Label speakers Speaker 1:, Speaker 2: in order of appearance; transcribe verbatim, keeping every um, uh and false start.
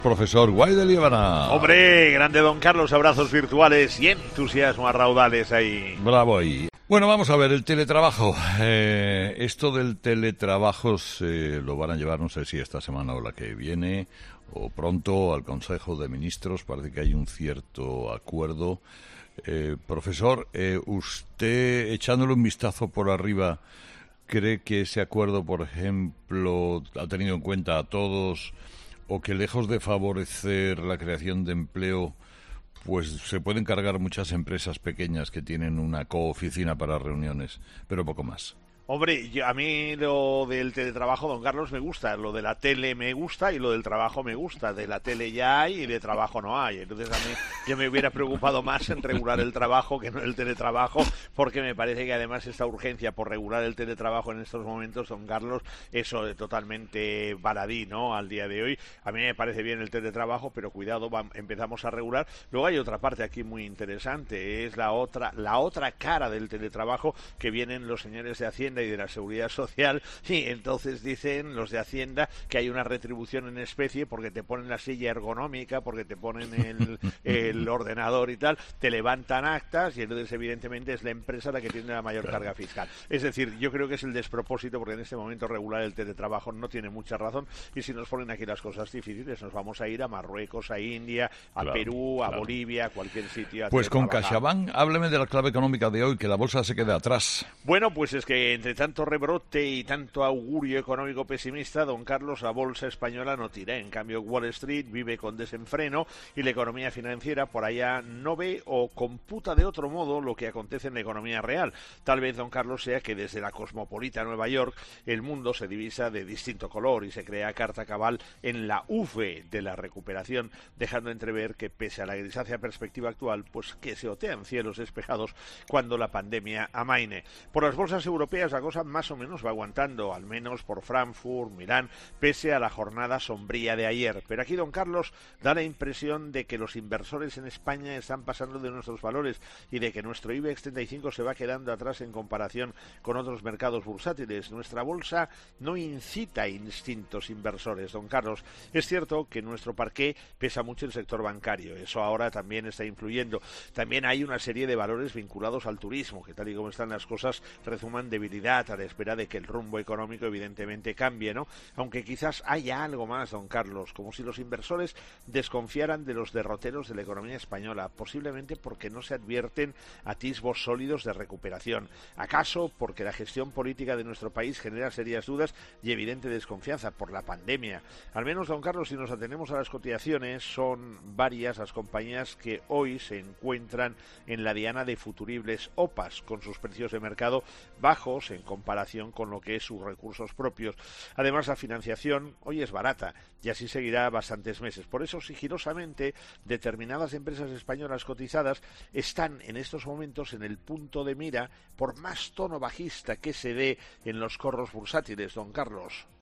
Speaker 1: Profesor Guay de Líbana.
Speaker 2: Hombre, grande don Carlos, abrazos virtuales y entusiasmo a raudales ahí.
Speaker 1: Bravo ahí. Bueno, vamos a ver, el teletrabajo. Eh, esto del teletrabajo se lo van a llevar, no sé si esta semana o la que viene, o pronto al Consejo de Ministros. Parece que hay un cierto acuerdo. Eh, profesor, eh, usted, echándole un vistazo por arriba, ¿cree que ese acuerdo, por ejemplo, ha tenido en cuenta a todos, o que lejos de favorecer la creación de empleo, pues se pueden cargar muchas empresas pequeñas que tienen una cooficina para reuniones, pero poco más?
Speaker 2: Hombre, yo, a mí lo del teletrabajo, don Carlos, me gusta. Lo de la tele me gusta y lo del trabajo me gusta. De la tele ya hay y de trabajo no hay. Entonces a mí yo me hubiera preocupado más en regular el trabajo que no el teletrabajo, porque me parece que además esta urgencia por regular el teletrabajo en estos momentos, don Carlos, eso es totalmente baladí, ¿no? Al día de hoy. A mí me parece bien el teletrabajo, pero cuidado, va, empezamos a regular. Luego hay otra parte aquí muy interesante, es la otra, la otra cara del teletrabajo, que vienen los señores de Hacienda y de la Seguridad Social, y entonces dicen los de Hacienda que hay una retribución en especie porque te ponen la silla ergonómica, porque te ponen el, el ordenador y tal, te levantan actas y entonces evidentemente es la empresa la que tiene la mayor carga fiscal. Es decir, yo creo que es el despropósito, porque en este momento regular el teletrabajo no tiene mucha razón, y si nos ponen aquí las cosas difíciles nos vamos a ir a Marruecos, a India, a claro, Perú, a claro. Bolivia, a cualquier sitio. A
Speaker 1: pues con CaixaBank, hábleme de la clave económica de hoy, que la bolsa se quede atrás.
Speaker 2: Bueno, pues es que entre tanto rebrote y tanto augurio económico pesimista, don Carlos, la bolsa española no tira. En cambio, Wall Street vive con desenfreno y la economía financiera por allá no ve o computa de otro modo lo que acontece en la economía real. Tal vez, don Carlos, sea que desde la cosmopolita Nueva York el mundo se divisa de distinto color y se crea carta cabal en la V de la recuperación, dejando entrever que pese a la grisácea perspectiva actual, pues que se otean cielos despejados cuando la pandemia amaine. Por las bolsas europeas la cosa más o menos va aguantando, al menos por Frankfurt, Milán, pese a la jornada sombría de ayer. Pero aquí, don Carlos, da la impresión de que los inversores en España están pasando de nuestros valores y de que nuestro IBEX treinta y cinco se va quedando atrás en comparación con otros mercados bursátiles. Nuestra bolsa no incita instintos inversores, don Carlos. Es cierto que en nuestro parqué pesa mucho el sector bancario, eso ahora también está influyendo. También hay una serie de valores vinculados al turismo, que tal y como están las cosas, rezuman debilidad a la espera de que el rumbo económico evidentemente cambie, ¿no? Aunque quizás haya algo más, don Carlos, como si los inversores desconfiaran de los derroteros de la economía española, posiblemente porque no se advierten atisbos sólidos de recuperación. ¿Acaso porque la gestión política de nuestro país genera serias dudas y evidente desconfianza por la pandemia? Al menos, don Carlos, si nos atenemos a las cotizaciones, son varias las compañías que hoy se encuentran en la diana de futuribles O P As, con sus precios de mercado bajos en comparación con lo que es sus recursos propios. Además, la financiación hoy es barata y así seguirá bastantes meses. Por eso, sigilosamente, determinadas empresas españolas cotizadas están en estos momentos en el punto de mira, por más tono bajista que se dé en los corros bursátiles, don Carlos.